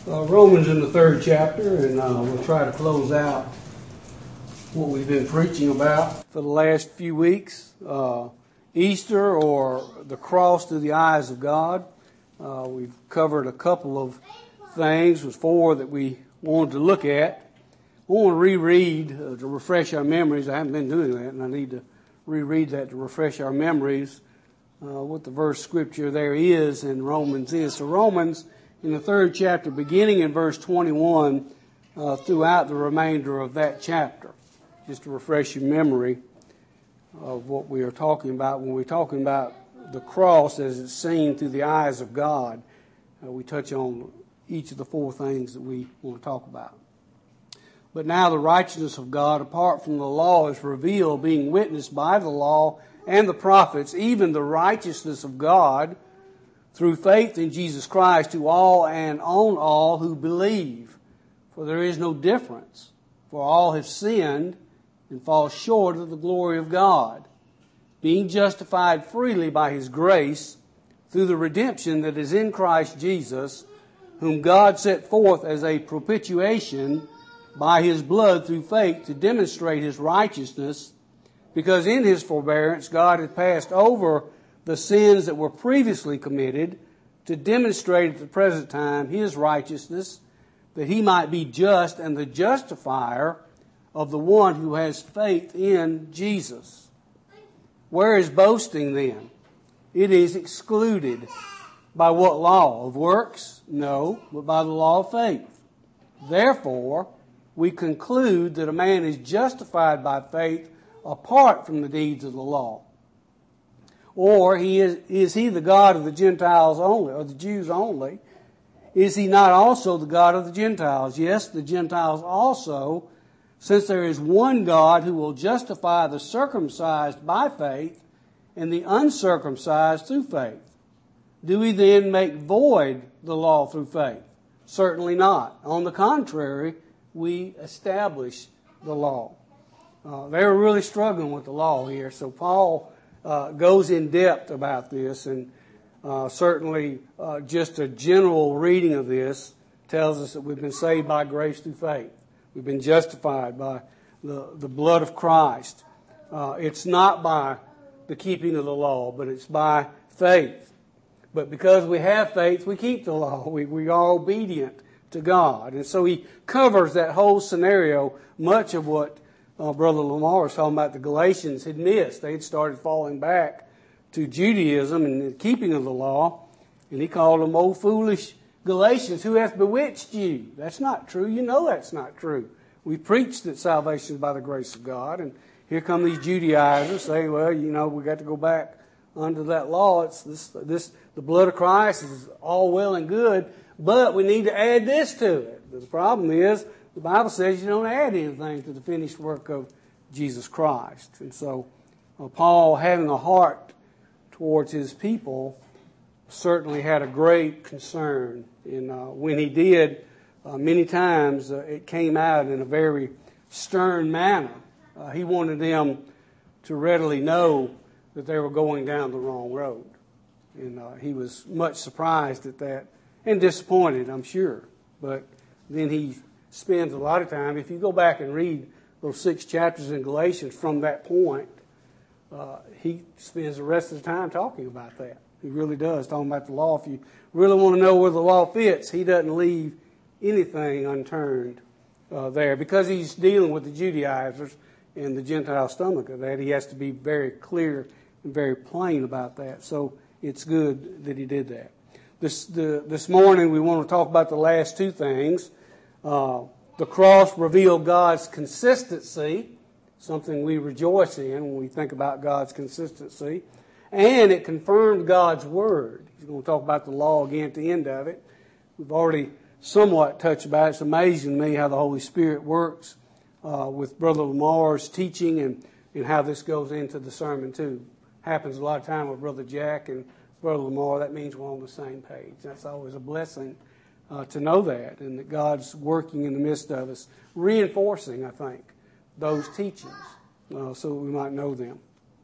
Romans in the 3rd chapter, and we'll try to close out what we've been preaching about for the last few weeks. Easter, or the cross through the eyes of God. We've covered a couple of things, was 4 that we wanted to look at. I want to reread to refresh our memories. I haven't been doing that, and I need to reread that to refresh our memories what the verse scripture there is in Romans is. So Romans in the 3rd chapter, beginning in verse 21, throughout the remainder of that chapter, just to refresh your memory of what we are talking about when we're talking about the cross as it's seen through the eyes of God. We touch on each of the 4 things that we want to talk about. But now the righteousness of God apart from the law is revealed, being witnessed by the law and the prophets, even the righteousness of God through faith in Jesus Christ to all and on all who believe. For there is no difference, for all have sinned and fall short of the glory of God, being justified freely by His grace through the redemption that is in Christ Jesus, whom God set forth as a propitiation by His blood through faith to demonstrate His righteousness, because in His forbearance God had passed over the sins that were previously committed, to demonstrate at the present time His righteousness, that He might be just and the justifier of the one who has faith in Jesus. Where is boasting then? It is excluded. By what law? Of works? No, but by the law of faith. Therefore, we conclude that a man is justified by faith apart from the deeds of the law. Or is he the God of the Gentiles only, or the Jews only? Is He not also the God of the Gentiles? Yes, the Gentiles also, since there is one God who will justify the circumcised by faith and the uncircumcised through faith. Do we then make void the law through faith? Certainly not. On the contrary, we establish the law. They were really struggling with the law here, so Paul goes in depth about this, and certainly just a general reading of this tells us that we've been saved by grace through faith. We've been justified by the blood of Christ. It's not by the keeping of the law, but it's by faith. But because we have faith, we keep the law. We are obedient to God. And so he covers that whole scenario, much of what Brother Lamar was talking about the Galatians had missed. They had started falling back to Judaism and the keeping of the law. And he called them, "O foolish Galatians, who hath bewitched you?" That's not true. You know that's not true. We preach that salvation is by the grace of God. And here come these Judaizers saying, well, you know, we got to go back under that law. It's the blood of Christ is all well and good, but we need to add this to it. The problem is, the Bible says you don't add anything to the finished work of Jesus Christ. And so Paul, having a heart towards his people, certainly had a great concern. And when he did, many times it came out in a very stern manner. He wanted them to readily know that they were going down the wrong road. And he was much surprised at that and disappointed, I'm sure. But then he spends a lot of time, if you go back and read those 6 chapters in Galatians from that point, he spends the rest of the time talking about that. He really does, talking about the law. If you really want to know where the law fits, he doesn't leave anything unturned there, because he's dealing with the Judaizers and the Gentile stomach of that. He has to be very clear and very plain about that. So it's good that he did that. This morning we want to talk about the last 2 things. The cross revealed God's consistency, something we rejoice in when we think about God's consistency, and it confirmed God's word. He's going to talk about the law again at the end of it. We've already somewhat touched about it. It's amazing to me how the Holy Spirit works with Brother Lamar's teaching and how this goes into the sermon too. Happens a lot of time with Brother Jack and Brother Lamar. That means we're on the same page. That's always a blessing to know that, and that God's working in the midst of us, reinforcing, I think, those teachings so that we might know them.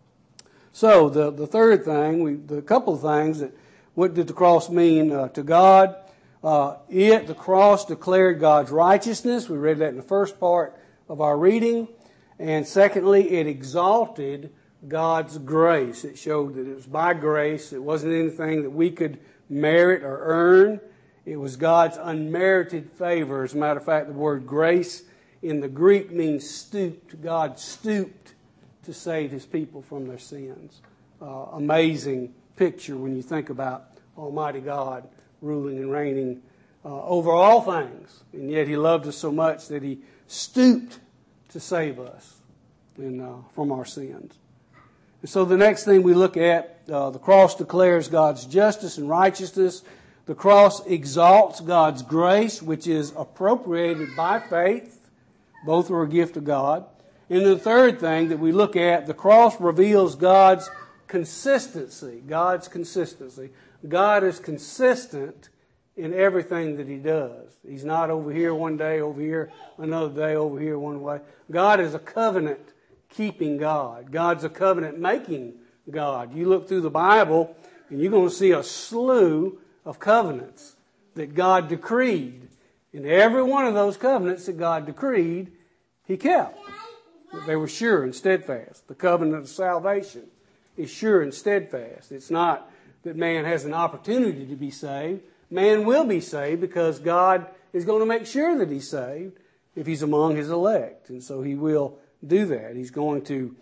So the third thing, the couple of things that what did the cross mean to God? The cross declared God's righteousness. We read that in the first part of our reading. And secondly, it exalted God's grace. It showed that it was by grace. It wasn't anything that we could merit or earn. It was God's unmerited favor. As a matter of fact, the word grace in the Greek means stooped. God stooped to save His people from their sins. Amazing picture when you think about Almighty God ruling and reigning over all things. And yet He loved us so much that He stooped to save us from our sins. And so the next thing we look at, the cross declares God's justice and righteousness. The cross exalts God's grace, which is appropriated by faith. Both are a gift of God. And the third thing that we look at, the cross reveals God's consistency. God's consistency. God is consistent in everything that He does. He's not over here one day, over here another day, over here one way. God is a covenant-keeping God. God's a covenant-making God. You look through the Bible and you're going to see a slew of covenants that God decreed. And every one of those covenants that God decreed, He kept. They were sure and steadfast. The covenant of salvation is sure and steadfast. It's not that man has an opportunity to be saved. Man will be saved because God is going to make sure that he's saved if he's among His elect. And so He will do that. He's going to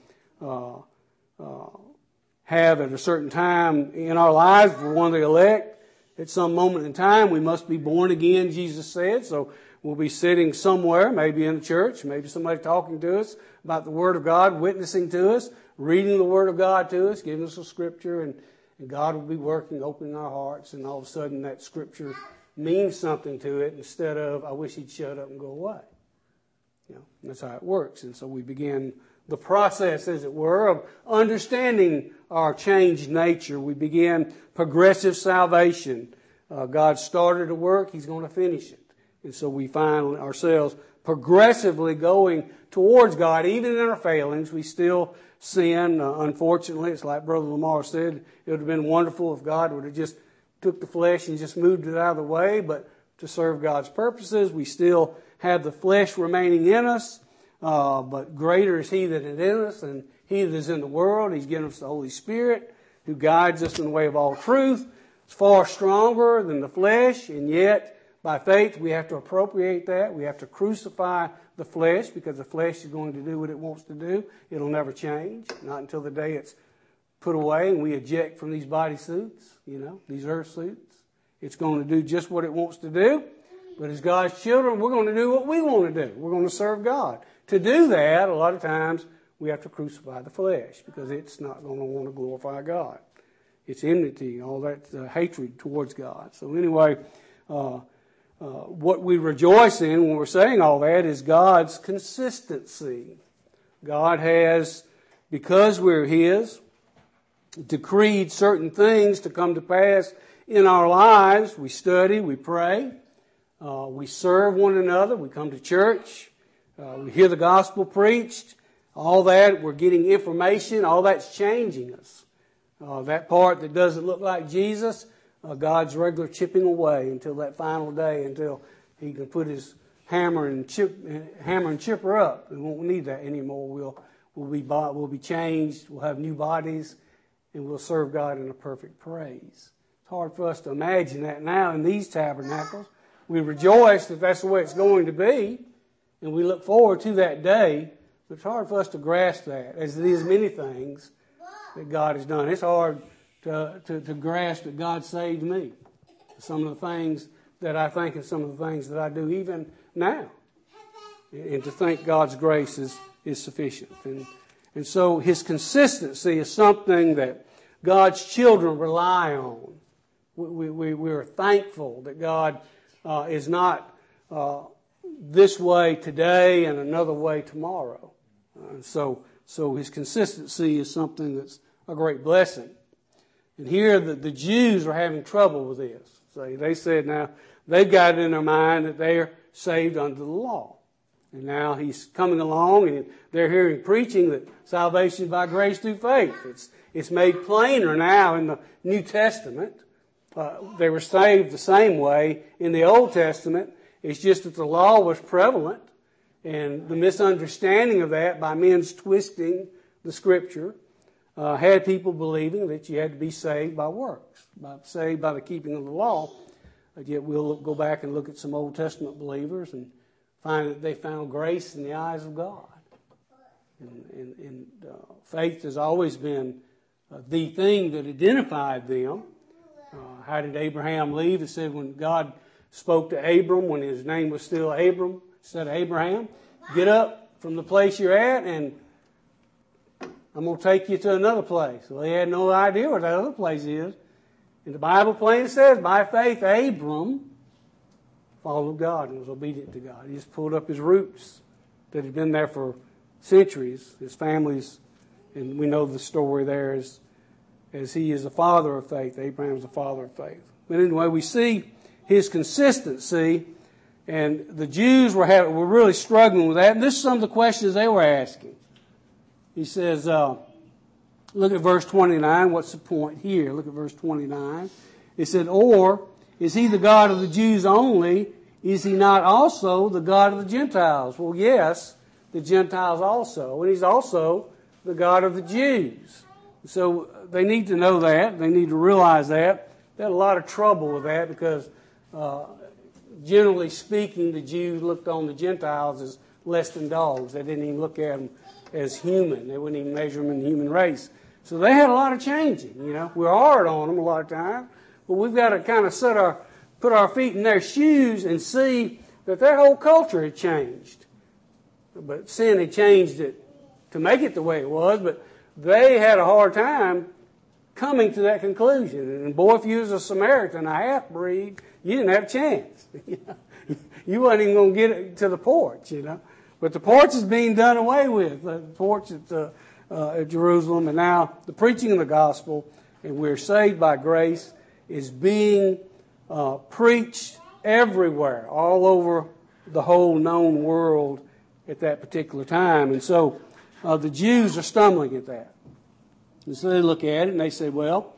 have at a certain time in our lives, if we're one of the elect, at some moment in time, we must be born again, Jesus said. So we'll be sitting somewhere, maybe in a church, maybe somebody talking to us about the Word of God, witnessing to us, reading the Word of God to us, giving us a scripture, and God will be working, opening our hearts, and all of a sudden that scripture means something to it instead of, I wish He'd shut up and go away. That's how it works. And so we begin the process, as it were, of understanding our changed nature. We begin progressive salvation. God started a work, He's going to finish it. And so we find ourselves progressively going towards God. Even in our failings, we still sin. Unfortunately, it's like Brother Lamar said, it would have been wonderful if God would have just took the flesh and just moved it out of the way. But to serve God's purposes, we still have the flesh remaining in us. But greater is He that is in us than he that is in the world. He's given us the Holy Spirit who guides us in the way of all truth. It's far stronger than the flesh, and yet by faith we have to appropriate that. We have to crucify the flesh because the flesh is going to do what it wants to do. It'll never change, not until the day it's put away and we eject from these body suits, these earth suits. It's going to do just what it wants to do. But as God's children, we're going to do what we want to do. We're going to serve God. To do that, a lot of times, we have to crucify the flesh because it's not going to want to glorify God. It's enmity, all that hatred towards God. So anyway, what we rejoice in when we're saying all that is God's consistency. God has, because we're His, decreed certain things to come to pass in our lives. We study, we pray, we serve one another, we come to church, we hear the gospel preached. All that, we're getting information, all that's changing us. That part that doesn't look like Jesus, God's regular chipping away until that final day, until He can put His hammer and chipper up. We won't need that anymore. We'll be changed. We'll have new bodies, and we'll serve God in a perfect praise. It's hard for us to imagine that now in these tabernacles. We rejoice that that's the way it's going to be, and we look forward to that day. But it's hard for us to grasp that, as it is many things that God has done. It's hard to grasp that God saved me. Some of the things that I think and some of the things that I do even now. And to think God's grace is sufficient. And so His consistency is something that God's children rely on. We're thankful that God is not this way today and another way tomorrow. So His consistency is something that's a great blessing. And here the Jews are having trouble with this. So they said now they've got it in their mind that they are saved under the law. And now He's coming along and they're hearing preaching that salvation is by grace through faith. It's made plainer now in the New Testament. They were saved the same way in the Old Testament. It's just that the law was prevalent, and the misunderstanding of that by men's twisting the Scripture had people believing that you had to be saved by works, saved by the keeping of the law. Yet we'll go back and look at some Old Testament believers and find that they found grace in the eyes of God. And faith has always been the thing that identified them. How did Abraham leave? It said when God spoke to Abram, when his name was still Abram, said, Abraham, get up from the place you're at and I'm going to take you to another place. Well, he had no idea where that other place is. And the Bible plainly says, by faith, Abram followed God and was obedient to God. He just pulled up his roots that had been there for centuries, his family's, and we know the story there as he is a father of faith. Abraham is a father of faith. But anyway, we see his consistency, and the Jews were really struggling with that. And this is some of the questions they were asking. He says, look at verse 29. What's the point here? Look at verse 29. It said, or is he the God of the Jews only? Is he not also the God of the Gentiles? Well, yes, the Gentiles also. And he's also the God of the Jews. So they need to know that. They need to realize that. They had a lot of trouble with that because generally speaking, the Jews looked on the Gentiles as less than dogs. They didn't even look at them as human. They wouldn't even measure them in the human race. So they had a lot of changing, you know. We're hard on them a lot of times, but we've got to kind of put our feet in their shoes and see that their whole culture had changed. But sin had changed it to make it the way it was, but they had a hard time coming to that conclusion. And boy, if you was a Samaritan, a half-breed, you didn't have a chance. You wasn't even going to get it to the porch, you know. But the porch is being done away with, the porch at Jerusalem, and now the preaching of the gospel, and we're saved by grace, is being preached everywhere, all over the whole known world at that particular time. And so the Jews are stumbling at that. And so they look at it and they say, look,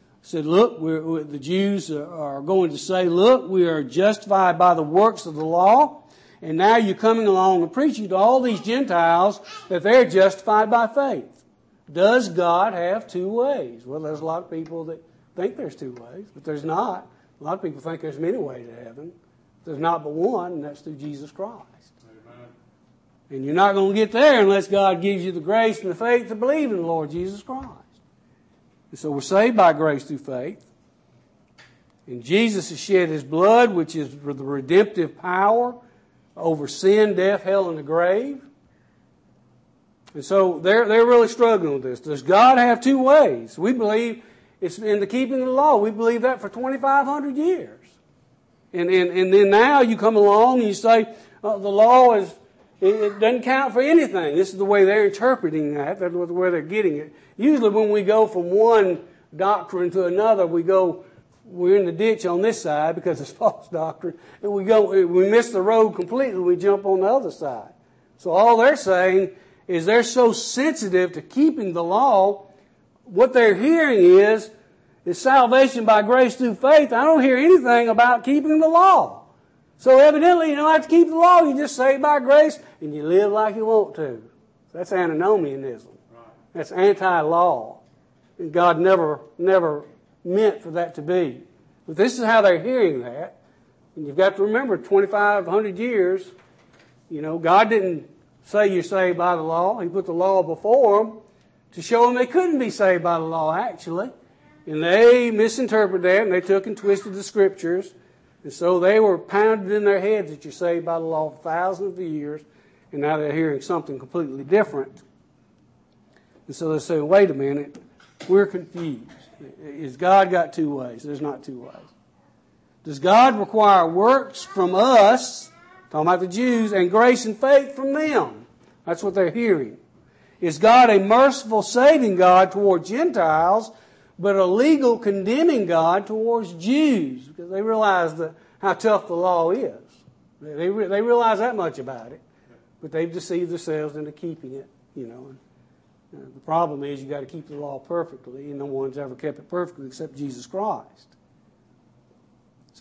the Jews are going to say, look, we are justified by the works of the law. And now you're coming along and preaching to all these Gentiles that they're justified by faith. Does God have two ways? Well, there's a lot of people that think there's two ways, but there's not. A lot of people think there's many ways to heaven. There's not but one, and that's through Jesus Christ. Amen. And you're not going to get there unless God gives you the grace and the faith to believe in the Lord Jesus Christ. And so we're saved by grace through faith. And Jesus has shed his blood, which is the redemptive power over sin, death, hell, and the grave. And so they're really struggling with this. Does God have two ways? We believe it's in the keeping of the law. We believe that for 2,500 years. And then now you come along and you say, the law it doesn't count for anything. This is the way they're interpreting that. That's the way they're getting it. Usually when we go from one doctrine to another, we're in the ditch on this side because it's false doctrine, and we miss the road completely. We jump on the other side. So all they're saying is they're so sensitive to keeping the law. What they're hearing is salvation by grace through faith. I don't hear anything about keeping the law. So evidently you don't have to keep the law. You just saved by grace and you live like you want to. That's antinomianism. That's anti-law. And God never meant for that to be. But this is how they're hearing that. And you've got to remember, 2,500 years, God didn't say you're saved by the law. He put the law before them to show them they couldn't be saved by the law, actually. And they misinterpreted that, and they took and twisted the Scriptures. And so they were pounded in their heads that you're saved by the law for thousands of years, and now they're hearing something completely different. And so they say, wait a minute, we're confused. Is God got two ways? There's not two ways. Does God require works from us, talking about the Jews, and grace and faith from them? That's what they're hearing. Is God a merciful, saving God toward Gentiles, but a legal, condemning God towards Jews? Because they realize how tough the law is. They realize that much about it. But they've deceived themselves into keeping it, The problem is you got to keep the law perfectly, and no one's ever kept it perfectly except Jesus Christ.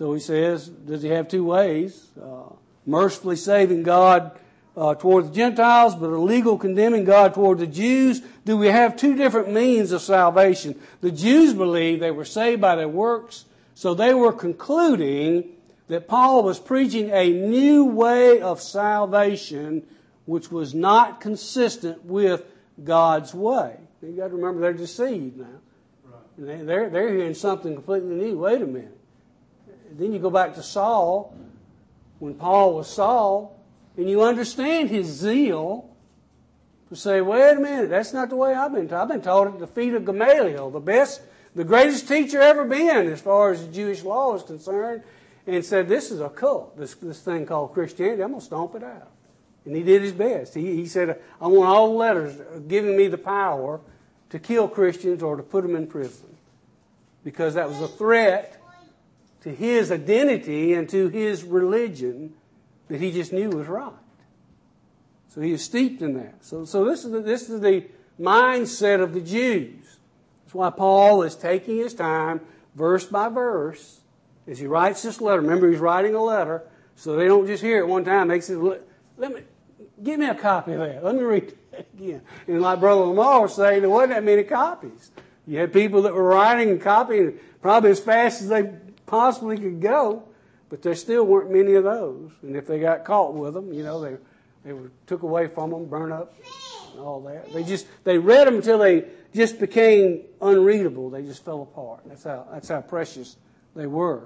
So he says, does he have two ways? Mercifully saving God toward the Gentiles, but illegal condemning God toward the Jews? Do we have two different means of salvation? The Jews believed they were saved by their works, so they were concluding that Paul was preaching a new way of salvation which was not consistent with God's way. You've got to remember they're deceived now. Right. And they're hearing something completely new. Wait a minute. Then you go back to Saul, when Paul was Saul, and you understand his zeal to say, wait a minute, that's not the way I've been taught. I've been taught at the feet of Gamaliel, the greatest teacher ever been as far as the Jewish law is concerned, and said, this is a cult, this thing called Christianity. I'm going to stomp it out. And he did his best. He said, I want all the letters giving me the power to kill Christians or to put them in prison. Because that was a threat to his identity and to his religion that he just knew was right. So he is steeped in that. So this is the mindset of the Jews. That's why Paul is taking his time, verse by verse, as he writes this letter. Remember, he's writing a letter, so they don't just hear it one time. Makes it, give me a copy of that. Let me read that again. And like Brother Lamar was saying, there wasn't that many copies. You had people that were writing and copying probably as fast as they possibly could go, but there still weren't many of those. And if they got caught with them, they were took away from them, burned up, and all that. They read them until they just became unreadable. They just fell apart. That's how precious they were.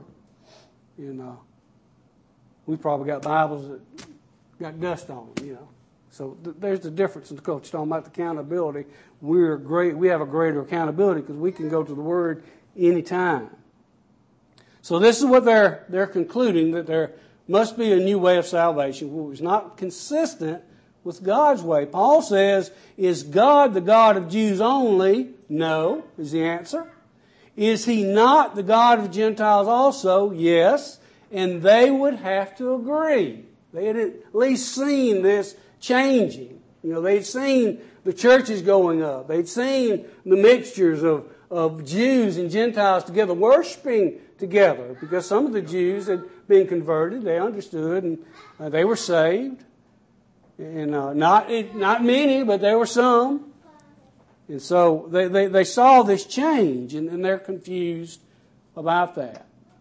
We probably got Bibles that got dust on them, So there's the difference in the culture. Talking about the accountability, we have a greater accountability because we can go to the Word anytime. So this is what they're concluding, that there must be a new way of salvation, which is not consistent with God's way. Paul says, is God the God of Jews only? No, is the answer. Is he not the God of Gentiles also? Yes. And they would have to agree. They had at least seen this changing. They'd seen the churches going up. They'd seen the mixtures of Jews and Gentiles together, worshiping together. Because some of the Jews had been converted. They understood and they were saved. And not many, but there were some. And so they saw this change, and they're confused about that.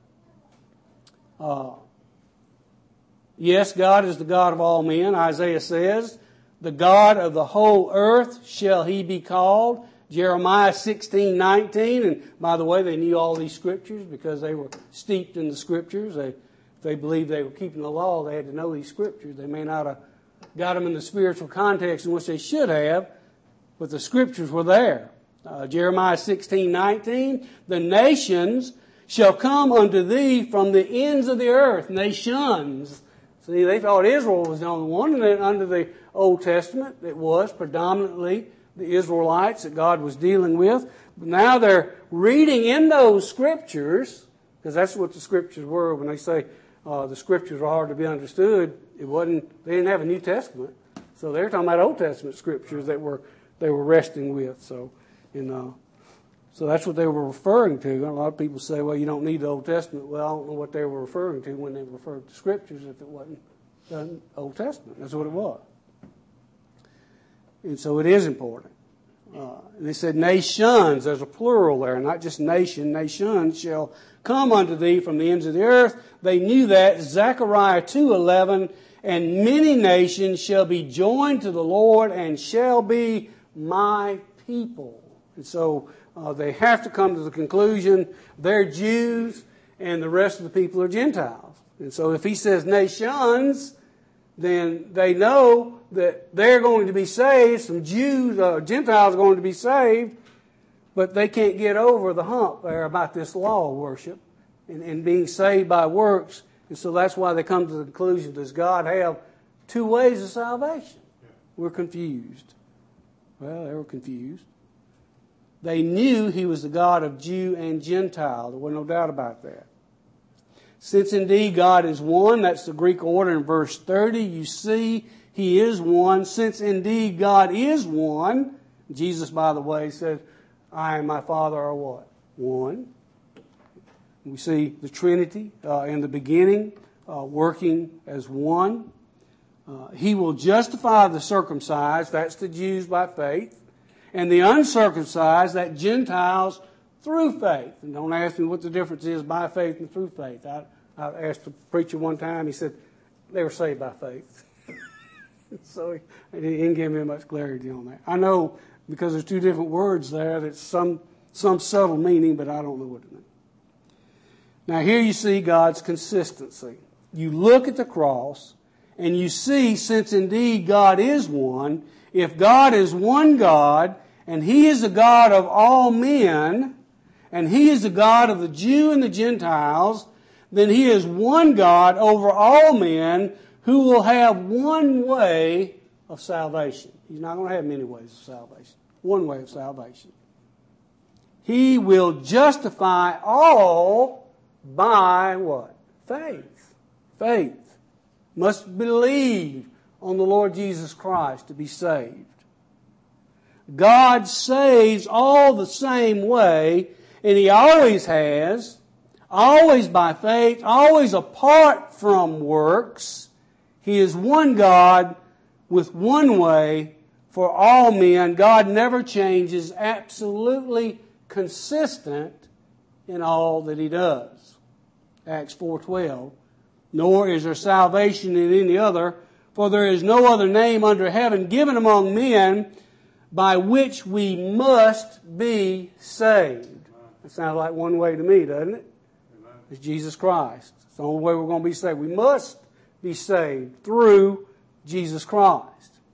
Yes, God is the God of all men. Isaiah says, the God of the whole earth shall he be called. Jeremiah 16:19. And by the way, they knew all these scriptures because they were steeped in the scriptures. If they believed they were keeping the law, they had to know these scriptures. They may not have got them in the spiritual context in which they should have, but the scriptures were there. Jeremiah 16:19. The nations shall come unto thee from the ends of the earth. Nations. See, they thought Israel was the only one, and then under the Old Testament, it was predominantly the Israelites that God was dealing with. But now they're reading in those scriptures, because that's what the scriptures were. When they say the scriptures are hard to be understood, they didn't have a New Testament. So they're talking about Old Testament scriptures that they were resting with. So that's what they were referring to. A lot of people say, well, you don't need the Old Testament. Well, I don't know what they were referring to when they referred to scriptures if it wasn't the Old Testament. That's what it was. And so it is important. They said nations, there's a plural there, not just nation. Nations shall come unto thee from the ends of the earth. They knew that. Zechariah 2:11, and many nations shall be joined to the Lord and shall be my people. And so they have to come to the conclusion they're Jews and the rest of the people are Gentiles. And so if he says nations, then they know that they're going to be saved. Some Jews, Gentiles are going to be saved, but they can't get over the hump there about this law worship and being saved by works. And so that's why they come to the conclusion, does God have two ways of salvation? We're confused. Well, they were confused. They knew he was the God of Jew and Gentile. There was no doubt about that. Since indeed God is one, that's the Greek order in verse 30. You see, he is one. Since indeed God is one, Jesus, by the way, said, I and my Father are what? One. We see the Trinity in the beginning working as one. He will justify the circumcised, that's the Jews by faith, and the uncircumcised, that Gentiles through faith. And don't ask me what the difference is by faith and through faith. I asked the preacher one time, he said they were saved by faith. So he didn't give me much clarity on that. I know because there's two different words there, that's some subtle meaning, but I don't know what it means. Now here you see God's consistency. You look at the cross and you see, since indeed God is one, if God is one God and He is the God of all men and He is the God of the Jew and the Gentiles, then He is one God over all men who will have one way of salvation. He's not going to have many ways of salvation. One way of salvation. He will justify all by what? Faith. Faith. Must believe on the Lord Jesus Christ to be saved. God saves all the same way, and He always has, always by faith, always apart from works. He is one God with one way for all men. God never changes, absolutely consistent in all that He does. Acts 4:12. Nor is there salvation in any other, for there is no other name under heaven given among men by which we must be saved. That sounds like one way to me, doesn't it? It's Jesus Christ. It's the only way we're going to be saved. We must be saved through Jesus Christ.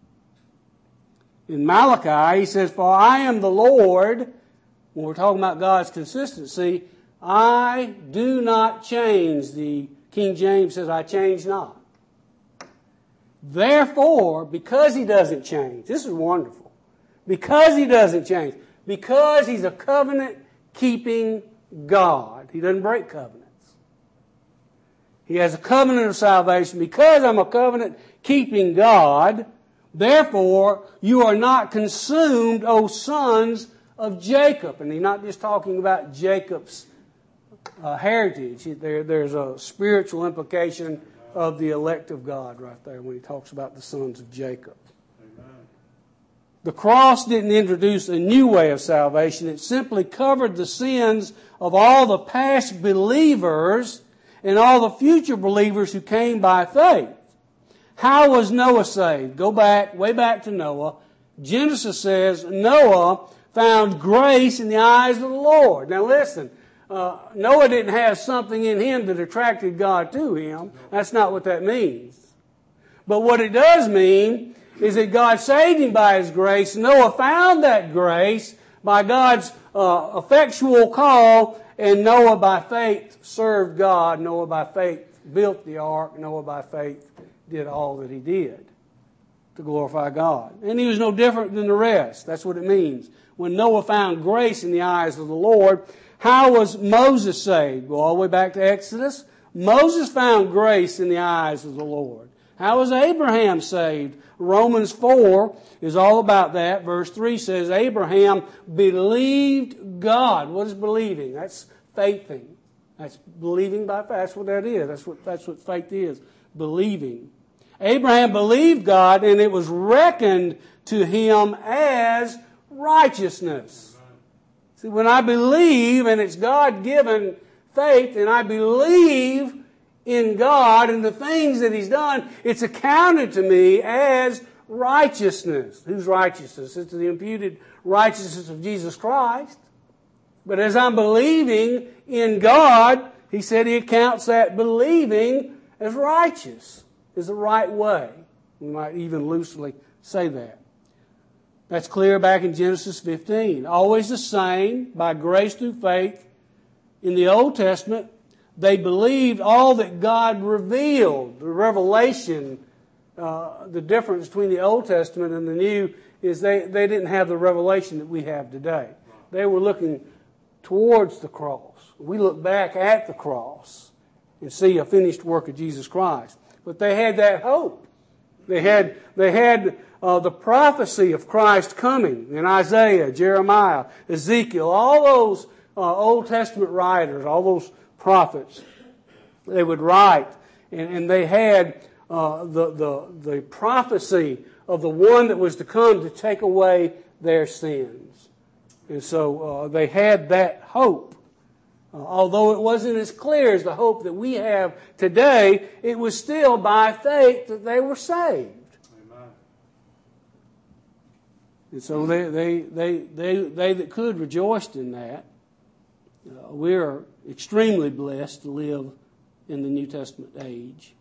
In Malachi, he says, "For I am the Lord," when we're talking about God's consistency, I do not change. The King James says, I change not. Therefore, because He doesn't change, this is wonderful. Because He doesn't change, because He's a covenant-keeping God, He doesn't break covenants. He has a covenant of salvation. Because I'm a covenant-keeping God, therefore, you are not consumed, O sons of Jacob. And He's not just talking about Jacob's heritage. There's a spiritual implication of the elect of God right there when He talks about the sons of Jacob. Amen. The cross didn't introduce a new way of salvation. It simply covered the sins of all the past believers and all the future believers who came by faith. How was Noah saved? Go back, way back to Noah. Genesis says Noah found grace in the eyes of the Lord. Now listen, Noah didn't have something in him that attracted God to him. That's not what that means. But what it does mean is that God saved him by His grace. Noah found that grace by God's effectual call, and Noah by faith served God. Noah by faith built the ark. Noah by faith did all that he did to glorify God. And he was no different than the rest. That's what it means. When Noah found grace in the eyes of the Lord, how was Moses saved? Go all the way back to Exodus. Moses found grace in the eyes of the Lord. How was Abraham saved? Romans 4 is all about that. Verse 3 says, Abraham believed God. What is believing? That's faithing. That's believing by faith. That's what that is. That's what faith is. Believing. Abraham believed God, and it was reckoned to him as righteousness. See, when I believe, and it's God-given faith, and I believe in God and the things that He's done, it's accounted to me as righteousness. Whose righteousness? It's the imputed righteousness of Jesus Christ. But as I'm believing in God, He said He accounts that believing as righteous, is the right way. We might even loosely say that. That's clear back in Genesis 15. Always the same, by grace through faith. In the Old Testament, they believed all that God revealed. The revelation, the difference between the Old Testament and the New is they didn't have the revelation that we have today. They were looking towards the cross. We look back at the cross and see a finished work of Jesus Christ. But they had that hope. They had the prophecy of Christ coming in Isaiah, Jeremiah, Ezekiel, all those Old Testament writers, all those prophets. They would write, and they had the prophecy of the one that was to come to take away their sins. And so they had that hope. Although it wasn't as clear as the hope that we have today, it was still by faith that they were saved. Amen. And so they that could rejoiced in that. We are extremely blessed to live in the New Testament age.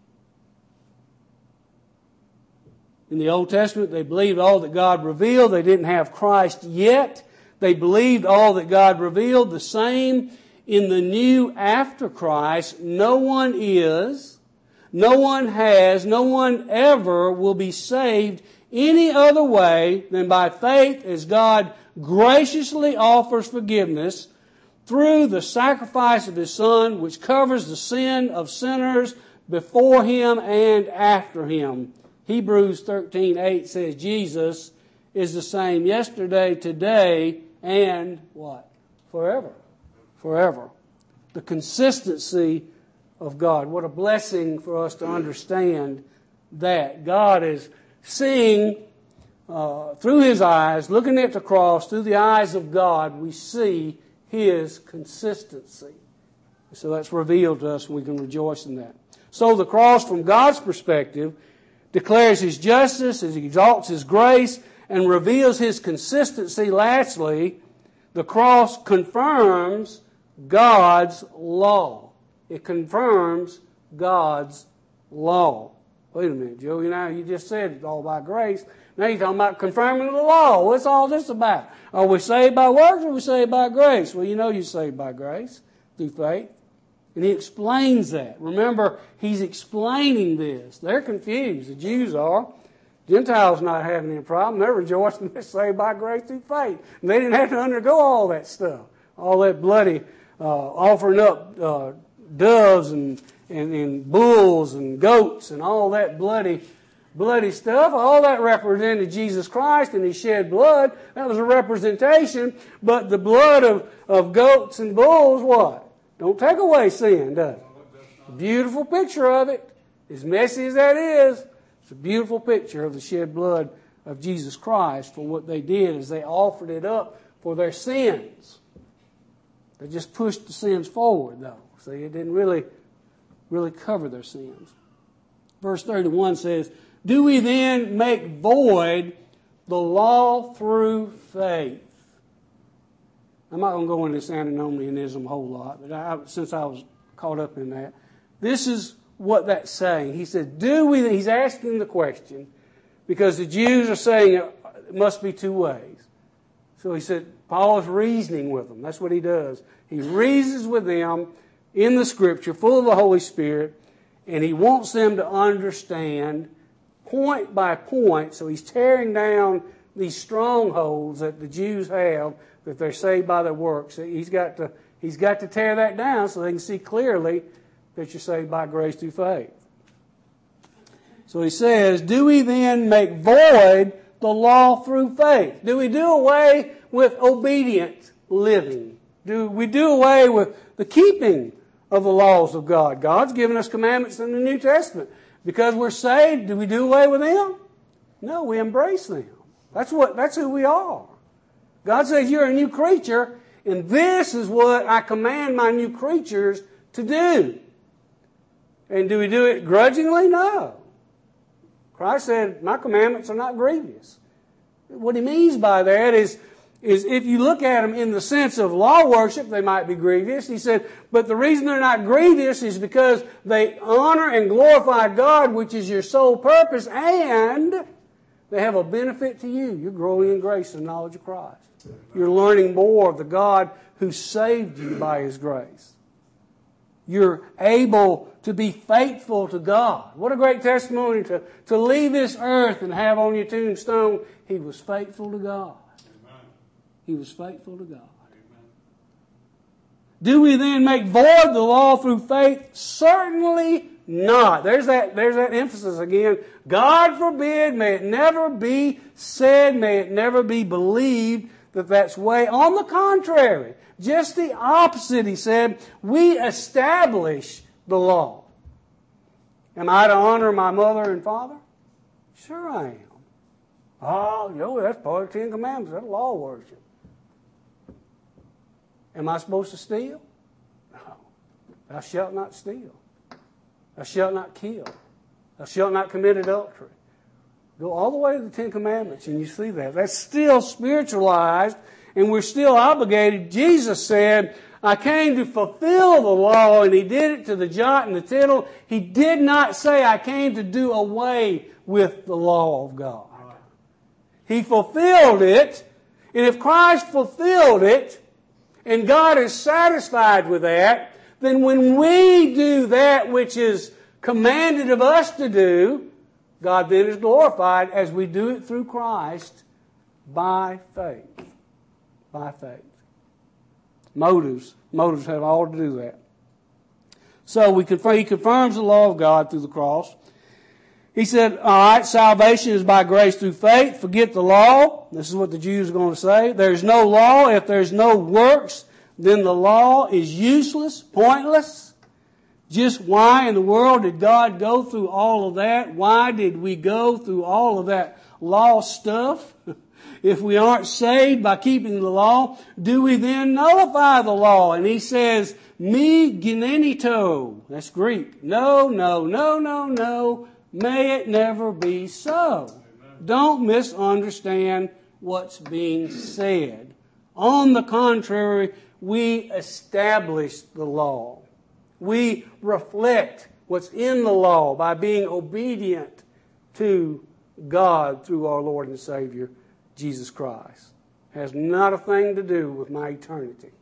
In the Old Testament, they believed all that God revealed. They didn't have Christ yet. They believed all that God revealed. The same in the New after Christ. No one is, no one has, no one ever will be saved any other way than by faith as God graciously offers forgiveness through the sacrifice of His Son, which covers the sin of sinners before Him and after Him. Hebrews 13:8 says Jesus is the same yesterday, today, and what? Forever. Forever. The consistency of God. What a blessing for us to understand that. God is seeing through His eyes, looking at the cross, through the eyes of God, we see His consistency. So that's revealed to us and we can rejoice in that. So the cross from God's perspective declares His justice, He exalts His grace, and reveals His consistency. Lastly, the cross confirms God's law. It confirms God's law. Wait a minute, Joe, you just said it's all by grace. Now you're talking about confirming the law. What's all this about? Are we saved by works or are we saved by grace? Well, you're saved by grace through faith. And He explains that. Remember, He's explaining this. They're confused. The Jews are. Gentiles not having any problem. They're rejoicing they're saved by grace through faith. And they didn't have to undergo all that stuff. All that bloody offering up doves and bulls and goats and all that bloody stuff. All that represented Jesus Christ and He shed blood. That was a representation. But the blood of goats and bulls, what? Don't take away sin, does it? A beautiful picture of it. As messy as that is, it's a beautiful picture of the shed blood of Jesus Christ for what they did as they offered it up for their sins. They just pushed the sins forward, though. See, it didn't really cover their sins. Verse 31 says, "Do we then make void the law through faith?" I'm not going to go into this antinomianism a whole lot, but since I was caught up in that, this is what that's saying. He said, he's asking the question, because the Jews are saying it must be two ways. So he said, Paul is reasoning with them. That's what he does. He reasons with them in the Scripture, full of the Holy Spirit, and he wants them to understand point by point. So he's tearing down these strongholds that the Jews have, that they're saved by their works. He's got to tear that down so they can see clearly that you're saved by grace through faith. So he says, do we then make void the law through faith? Do we do away with obedient living? Do we do away with the keeping of the laws of God? God's given us commandments in the New Testament. Because we're saved, do we do away with them? No, we embrace them. That's who we are. God says you're a new creature, and this is what I command my new creatures to do. And do we do it grudgingly? No. Christ said, my commandments are not grievous. What he means by that is if you look at them in the sense of law worship, they might be grievous. He said, but the reason they're not grievous is because they honor and glorify God, which is your sole purpose, and they have a benefit to you. You're growing in grace and knowledge of Christ. You're learning more of the God who saved you by His grace. You're able to be faithful to God. What a great testimony to leave this earth and have on your tombstone, he was faithful to God. Amen. He was faithful to God. Amen. Do we then make void the law through faith? Certainly not. There's that emphasis again. God forbid, may it never be said, may it never be believed that that's way. On the contrary, Just the opposite, he said. We establish the law. Am I to honor my mother and father? Sure I am. Oh, that's part of the Ten Commandments. That's law worship. Am I supposed to steal? No. Thou shalt not steal. Thou shalt not kill. Thou shalt not commit adultery. Go all the way to the Ten Commandments and you see that. That's still spiritualized and we're still obligated. Jesus said, I came to fulfill the law, and he did it to the jot and the tittle. He did not say, I came to do away with the law of God. He fulfilled it, and if Christ fulfilled it, and God is satisfied with that, then when we do that which is commanded of us to do, God then is glorified as we do it through Christ by faith. By faith. Motives have all to do that. So he confirms the law of God through the cross. He said, all right, salvation is by grace through faith. Forget the law. This is what the Jews are going to say. There's no law. If there's no works, then the law is useless, pointless. Just why in the world did God go through all of that? Why did we go through all of that law stuff? If we aren't saved by keeping the law, do we then nullify the law? And he says, me genenito. That's Greek. No. May it never be so. Amen. Don't misunderstand what's being said. On the contrary, we establish the law. We reflect what's in the law by being obedient to God through our Lord and Savior, Jesus Christ. Has not a thing to do with my eternity.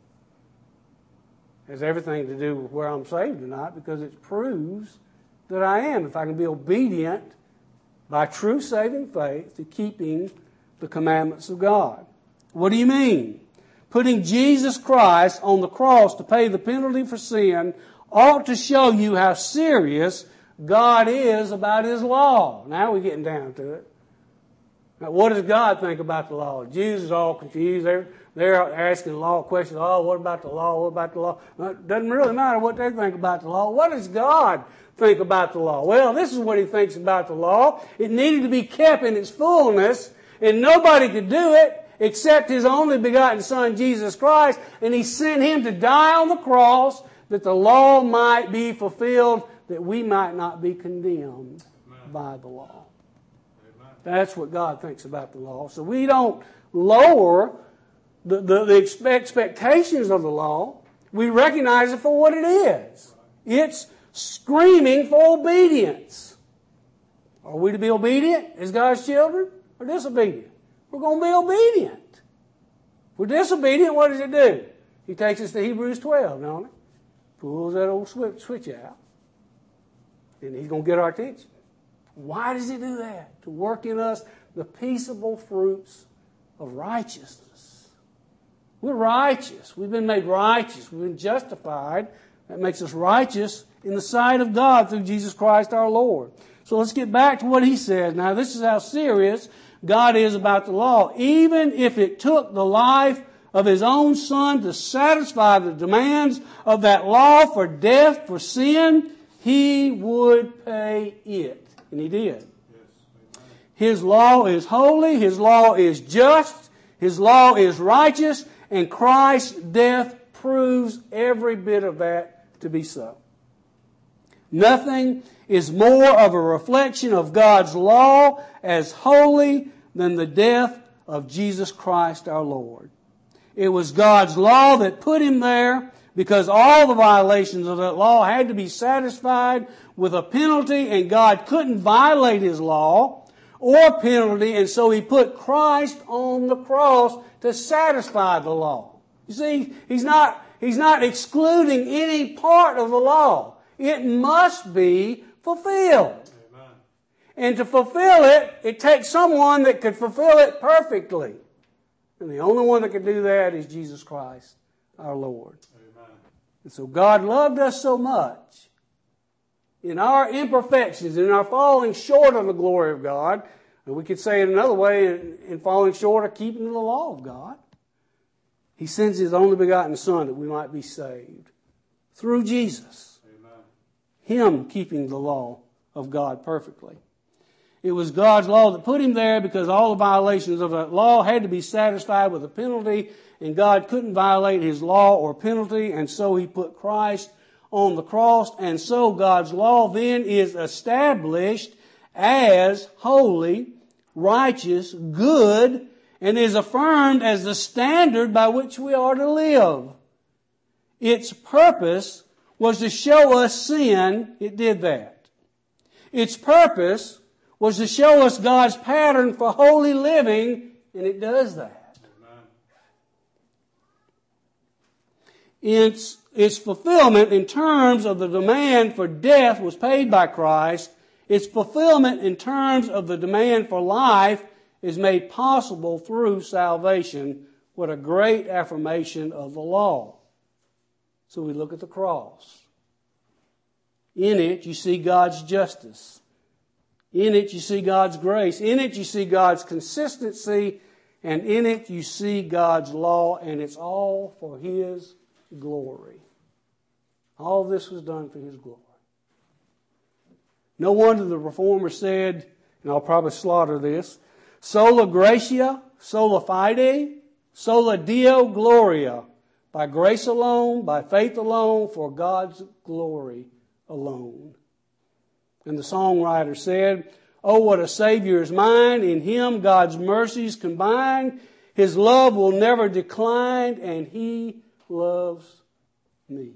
Has everything to do with where I'm saved or not, because it proves that I am, if I can be obedient by true saving faith to keeping the commandments of God. What do you mean? Putting Jesus Christ on the cross to pay the penalty for sin ought to show you how serious God is about His law. Now we're getting down to it. Now, what does God think about the law? Jews are all confused. They're asking law questions. Oh, what about the law? What about the law? Well, it doesn't really matter what they think about the law. What does God think about the law? Well, this is what He thinks about the law. It needed to be kept in its fullness, and nobody could do it except His only begotten Son, Jesus Christ, and He sent Him to die on the cross that the law might be fulfilled, that we might not be condemned by the law. That's what God thinks about the law. So we don't lower the expectations of the law. We recognize it for what it is. It's screaming for obedience. Are we to be obedient as God's children or disobedient? We're going to be obedient. If we're disobedient, what does it do? He takes us to Hebrews 12, don't he? Pulls that old switch out. And He's going to get our attention. Why does He do that? To work in us the peaceable fruits of righteousness. We're righteous. We've been made righteous. We've been justified. That makes us righteous in the sight of God through Jesus Christ our Lord. So let's get back to what he says. Now this is how serious God is about the law. Even if it took the life of His own Son to satisfy the demands of that law for death, for sin, He would pay it. And He did. His law is holy. His law is just. His law is righteous. And Christ's death proves every bit of that to be so. Nothing is more of a reflection of God's law as holy than the death of Jesus Christ our Lord. It was God's law that put Him there, because all the violations of that law had to be satisfied with a penalty, and God couldn't violate His law or penalty, and so He put Christ on the cross to satisfy the law. You see, He's not excluding any part of the law. It must be fulfilled. Amen. And to fulfill it, it takes someone that could fulfill it perfectly. And the only one that can do that is Jesus Christ, our Lord. Amen. And so God loved us so much in our imperfections, in our falling short of the glory of God, and we could say it another way, in falling short of keeping the law of God. He sends His only begotten Son that we might be saved. Through Jesus. Amen. Him keeping the law of God perfectly. It was God's law that put Him there because all the violations of that law had to be satisfied with a penalty, and God couldn't violate His law or penalty, and so He put Christ on the cross, and so God's law then is established as holy, righteous, good, and is affirmed as the standard by which we are to live. Its purpose was to show us sin. It did that. Its purpose was to show us God's pattern for holy living, and it does that. Its fulfillment in terms of the demand for death was paid by Christ. Its fulfillment in terms of the demand for life is made possible through salvation. What a great affirmation of the law. So we look at the cross. In it you see God's justice. In it you see God's grace. In it you see God's consistency. And in it you see God's law. And it's all for His glory. All this was done for His glory. No wonder the Reformer said, and I'll probably slaughter this, sola gratia, sola fide, sola Deo gloria. By grace alone, by faith alone, for God's glory alone. And the songwriter said, oh, what a Savior is mine. In Him God's mercies combine. His love will never decline, and He loves me.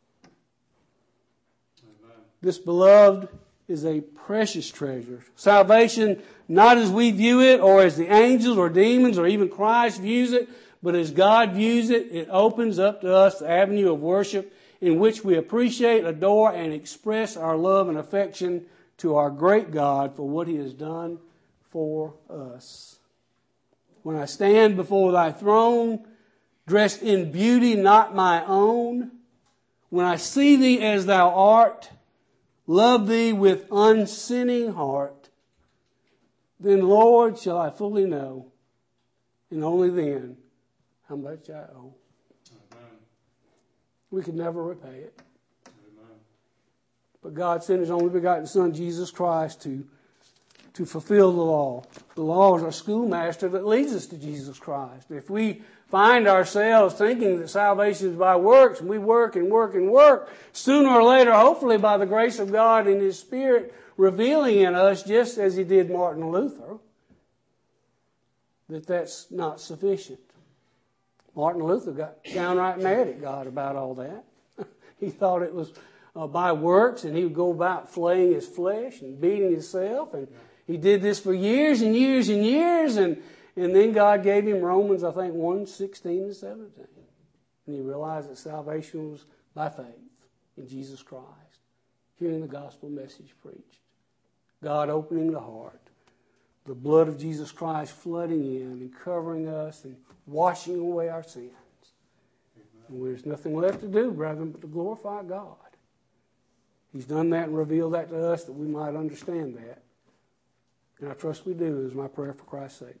Amen. This beloved is a precious treasure. Salvation, not as we view it, or as the angels or demons or even Christ views it, but as God views it, it opens up to us the avenue of worship in which we appreciate, adore, and express our love and affection to our great God for what He has done for us. When I stand before Thy throne, dressed in beauty not my own, when I see Thee as Thou art, love Thee with unsinning heart, then, Lord, shall I fully know, and only then, how much I owe. Amen. We could never repay it. Amen. But God sent His only begotten Son, Jesus Christ, to fulfill the law. The law is our schoolmaster that leads us to Jesus Christ. If we find ourselves thinking that salvation is by works, and we work and work and work, sooner or later, hopefully by the grace of God and His Spirit revealing in us, just as He did Martin Luther, that's not sufficient. Martin Luther got downright mad at God about all that. He thought it was by works, and he would go about flaying his flesh and beating himself, and he did this for years and years and years, and then God gave him Romans, I think, 1:16 and 17. And he realized that salvation was by faith in Jesus Christ, hearing the gospel message preached, God opening the heart, the blood of Jesus Christ flooding in and covering us and washing away our sins. And there's nothing left to do, brethren, but to glorify God. He's done that and revealed that to us that we might understand that. And I trust we do, is my prayer for Christ's sake.